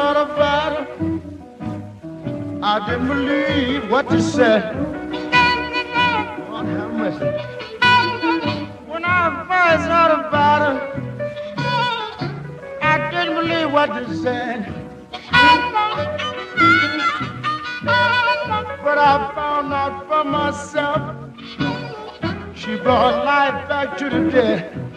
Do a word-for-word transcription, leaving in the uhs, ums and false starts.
heard about her, I didn't believe what you said. Lord have mercy. When I first heard about her, I didn't believe what you said. But I found out for myself, she brought life back to the dead.